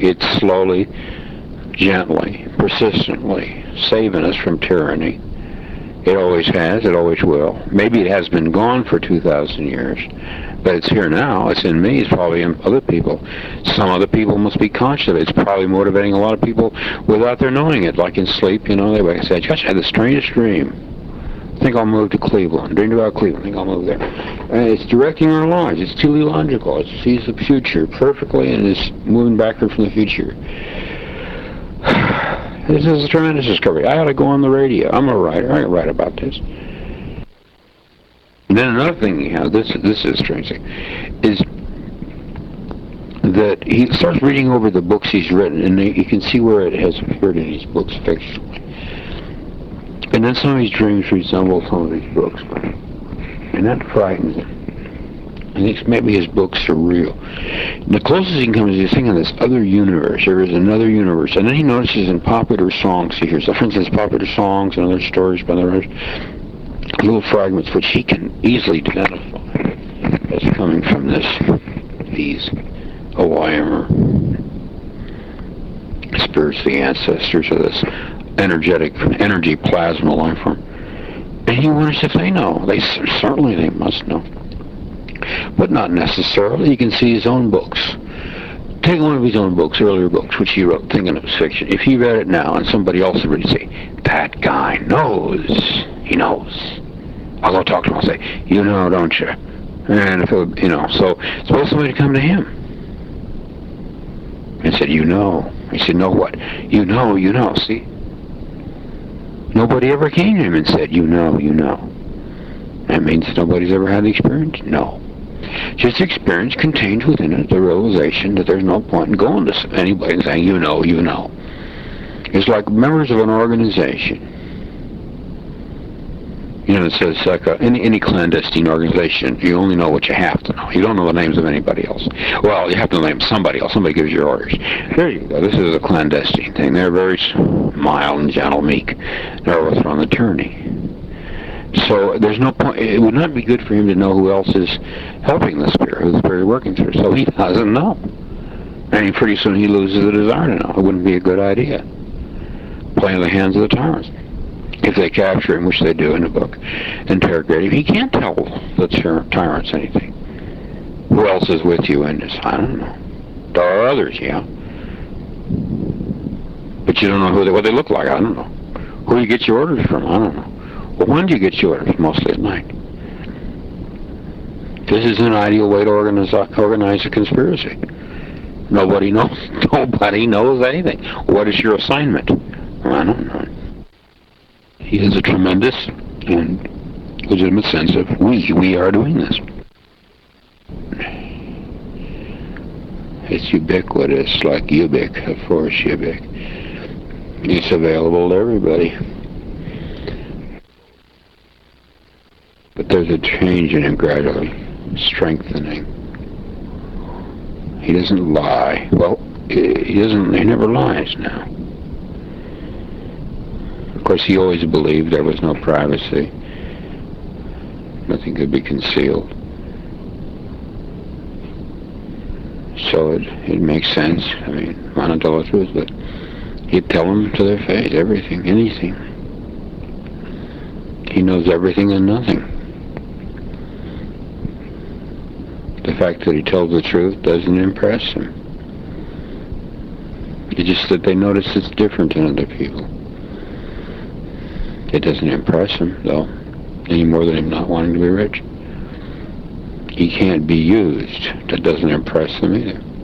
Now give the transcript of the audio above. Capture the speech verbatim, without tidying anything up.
It's slowly, gently, persistently saving us from tyranny. It always has, it always will. Maybe it has been gone for two thousand years, but it's here now. It's in me, it's probably in other people. Some other people must be conscious of it. It's probably motivating a lot of people without their knowing it, like in sleep, you know, they wake up and say, gosh, I had the strangest dream. I think I'll move to Cleveland. Dreamed about Cleveland, I think I'll move there. And it's directing our lives. It's teleological. It sees the future perfectly and is moving backward from the future. This is a tremendous discovery. I ought to go on the radio. I'm a writer. I can write about this. And then another thing he has, this, this is strange, is that he starts reading over the books he's written, and you can see where it has appeared in these books fictionally. And then some of his dreams resemble some of these books, and that frightens him. I think maybe his books are real. The closest he can come is he's thinking of this other universe. There is another universe. And then he notices in popular songs, he hears, for instance, popular songs and other stories by others, little fragments which he can easily identify as coming from this, these O I M or spirits, the ancestors of this energetic, energy plasma life form. And he wonders if they know. They certainly they must know. But not necessarily. You can see his own books. Take one of his own books, earlier books, which he wrote thinking it was fiction. If he read it now and somebody else would say, that guy knows. He knows. I'll go talk to him. I'll say, you know, don't you? And if it, you know, so suppose somebody to come to him and said, you know. He said, know what? You know, you know. See? Nobody ever came to him and said, you know, you know. That means nobody's ever had the experience? No. Just experience contains within it the realization that there's no point in going to anybody and saying, you know, you know. It's like members of an organization. You know, it says like a, any, any clandestine organization, you only know what you have to know. You don't know the names of anybody else. Well, you have to name somebody else. Somebody gives you orders. There you go. This is a clandestine thing. They're very mild and gentle, meek. They're overthrowing the tyranny. So there's no point. It would not be good for him to know who else is helping the spirit, who the spirit is working through. So he doesn't know. And pretty soon he loses the desire to know. It wouldn't be a good idea. Play in the hands of the tyrants. If they capture him, which they do in the book, interrogate him, he can't tell the tyrants anything. Who else is with you in this? I don't know. There are others, yeah. But you don't know who they, what they look like. I don't know. Who you get your orders from? I don't know. Well, when do you get your orders? Mostly at night. This is an ideal way to organize, organize a conspiracy. Nobody knows. Nobody knows anything. What is your assignment? Well, I don't know. He has a tremendous and legitimate sense of we. We are doing this. It's ubiquitous, like ubic, of course, ubic. It's available to everybody. But there's a change in him gradually, strengthening. He doesn't lie. Well, he doesn't. He never lies now. Of course, he always believed there was no privacy. Nothing could be concealed. So it it makes sense. I mean, why not tell the truth? But he'd tell them to their face, everything, anything. He knows everything and nothing. The fact that he tells the truth doesn't impress them. It's just that they notice it's different than other people. It doesn't impress him, though, any more than him not wanting to be rich. He can't be used. That doesn't impress them either.